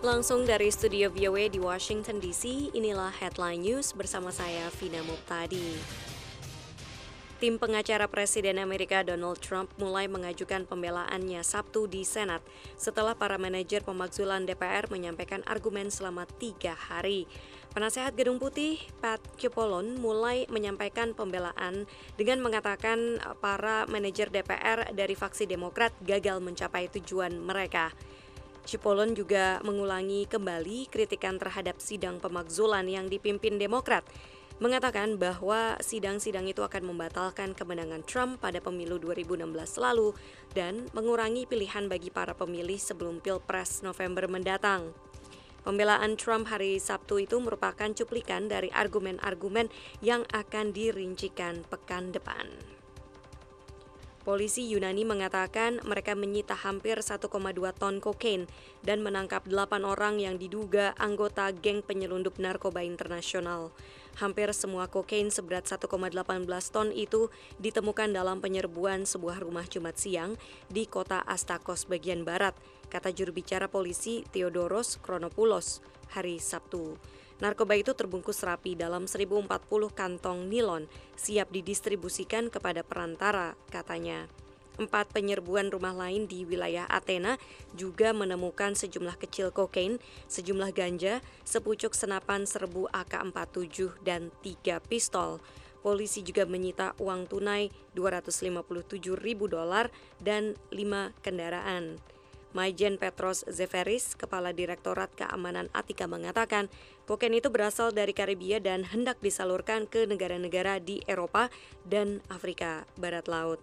Langsung dari studio VOA di Washington DC, inilah Headline News bersama saya, Vina Muptadi. Tim pengacara Presiden Amerika Donald Trump mulai mengajukan pembelaannya Sabtu di Senat setelah para manajer pemakzulan DPR menyampaikan argumen selama 3 hari. Penasehat Gedung Putih, Pat Cipollone, mulai menyampaikan pembelaan dengan mengatakan para manajer DPR dari faksi Demokrat gagal mencapai tujuan mereka. Cipollone juga mengulangi kembali kritikan terhadap sidang pemakzulan yang dipimpin Demokrat, mengatakan bahwa sidang-sidang itu akan membatalkan kemenangan Trump pada pemilu 2016 lalu dan mengurangi pilihan bagi para pemilih sebelum Pilpres November mendatang. Pembelaan Trump hari Sabtu itu merupakan cuplikan dari argumen-argumen yang akan dirincikan pekan depan. Polisi Yunani mengatakan mereka menyita hampir 1,2 ton kokain dan menangkap 8 orang yang diduga anggota geng penyelundup narkoba internasional. Hampir semua kokain seberat 1,18 ton itu ditemukan dalam penyerbuan sebuah rumah Jumat siang di kota Astakos bagian barat, kata juru bicara polisi Theodoros Chronopoulos hari Sabtu. Narkoba itu terbungkus rapi dalam 1040 kantong nilon, siap didistribusikan kepada perantara, katanya. 4 penyerbuan rumah lain di wilayah Athena juga menemukan sejumlah kecil kokain, sejumlah ganja, sepucuk senapan serbu AK-47 dan 3 pistol. Polisi juga menyita uang tunai $257.000 dan 5 kendaraan. Maijen Petros Zeferis, Kepala Direktorat Keamanan Attika mengatakan, kokain itu berasal dari Karibia dan hendak disalurkan ke negara-negara di Eropa dan Afrika Barat Laut.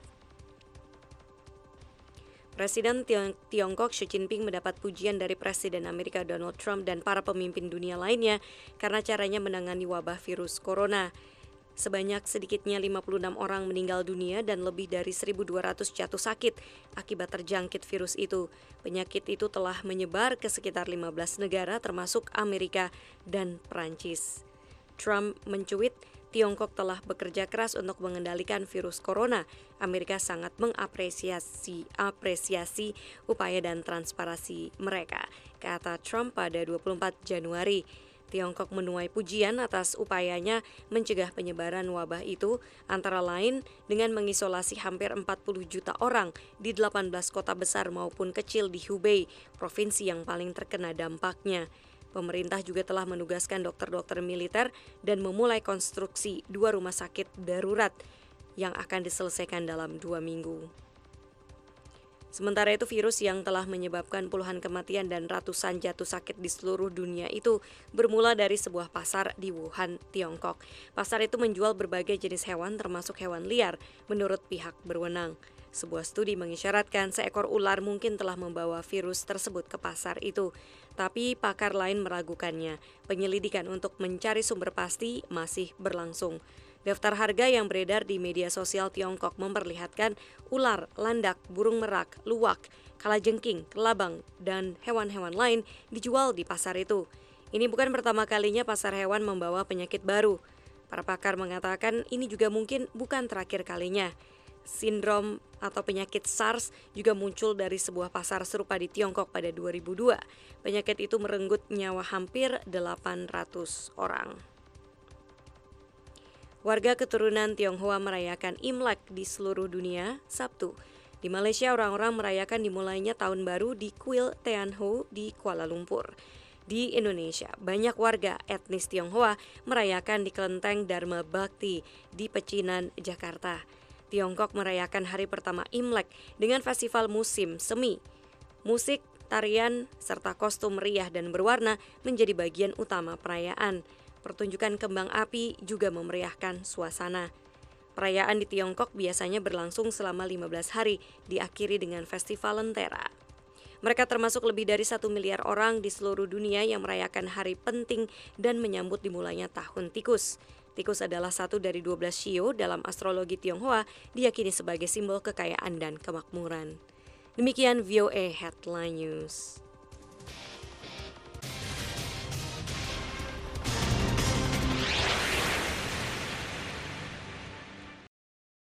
Presiden Tiongkok Xi Jinping mendapat pujian dari Presiden Amerika Donald Trump dan para pemimpin dunia lainnya karena caranya menangani wabah virus corona. Sebanyak sedikitnya 56 orang meninggal dunia dan lebih dari 1.200 jatuh sakit akibat terjangkit virus itu. Penyakit itu telah menyebar ke sekitar 15 negara termasuk Amerika dan Prancis. Trump mencuit, Tiongkok telah bekerja keras untuk mengendalikan virus corona. Amerika sangat mengapresiasi upaya dan transparansi mereka, kata Trump pada 24 Januari. Tiongkok menuai pujian atas upayanya mencegah penyebaran wabah itu, antara lain dengan mengisolasi hampir 40 juta orang di 18 kota besar maupun kecil di Hubei, provinsi yang paling terkena dampaknya. Pemerintah juga telah menugaskan dokter-dokter militer dan memulai konstruksi 2 rumah sakit darurat yang akan diselesaikan dalam 2 minggu. Sementara itu, virus yang telah menyebabkan puluhan kematian dan ratusan jatuh sakit di seluruh dunia itu bermula dari sebuah pasar di Wuhan, Tiongkok. Pasar itu menjual berbagai jenis hewan termasuk hewan liar, menurut pihak berwenang. Sebuah studi mengisyaratkan seekor ular mungkin telah membawa virus tersebut ke pasar itu. Tapi pakar lain meragukannya. Penyelidikan untuk mencari sumber pasti masih berlangsung. Daftar harga yang beredar di media sosial Tiongkok memperlihatkan ular, landak, burung merak, luwak, kalajengking, kelabang, dan hewan-hewan lain dijual di pasar itu. Ini bukan pertama kalinya pasar hewan membawa penyakit baru. Para pakar mengatakan ini juga mungkin bukan terakhir kalinya. Sindrom atau penyakit SARS juga muncul dari sebuah pasar serupa di Tiongkok pada 2002. Penyakit itu merenggut nyawa hampir 800 orang. Warga keturunan Tionghoa merayakan Imlek di seluruh dunia Sabtu. Di Malaysia, orang-orang merayakan dimulainya tahun baru di kuil Tian Ho di Kuala Lumpur. Di Indonesia, banyak warga etnis Tionghoa merayakan di kelenteng Dharma Bakti di Pecinan, Jakarta. Tiongkok merayakan hari pertama Imlek dengan festival musim semi. Musik, tarian, serta kostum meriah dan berwarna menjadi bagian utama perayaan. Pertunjukan kembang api juga memeriahkan suasana. Perayaan di Tiongkok biasanya berlangsung selama 15 hari, diakhiri dengan festival lentera. Mereka termasuk lebih dari 1 miliar orang di seluruh dunia yang merayakan hari penting dan menyambut dimulainya tahun tikus. Tikus adalah satu dari 12 shio dalam astrologi Tionghoa, diyakini sebagai simbol kekayaan dan kemakmuran. Demikian VOA Headline News.